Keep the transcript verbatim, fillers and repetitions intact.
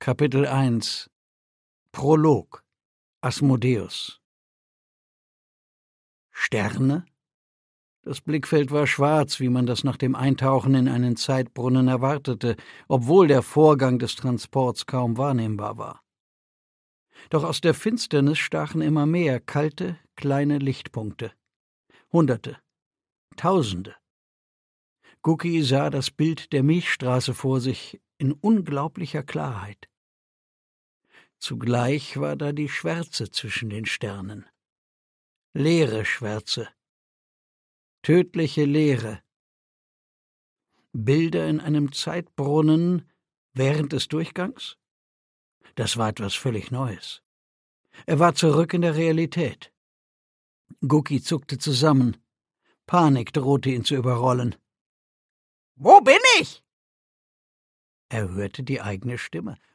Kapitel eins Prolog Asmodeus. Sterne? Das Blickfeld war schwarz, wie man das nach dem Eintauchen in einen Zeitbrunnen erwartete, obwohl der Vorgang des Transports kaum wahrnehmbar war. Doch aus der Finsternis stachen immer mehr kalte, kleine Lichtpunkte. Hunderte, Tausende. Guki sah das Bild der Milchstraße vor sich in unglaublicher Klarheit. Zugleich war da die Schwärze zwischen den Sternen. Leere Schwärze. Tödliche Leere. Bilder in einem Zeitbrunnen während des Durchgangs? Das war etwas völlig Neues. Er war zurück in der Realität. Guki zuckte zusammen. Panik drohte ihn zu überrollen. »Wo bin ich?« Er hörte die eigene Stimme.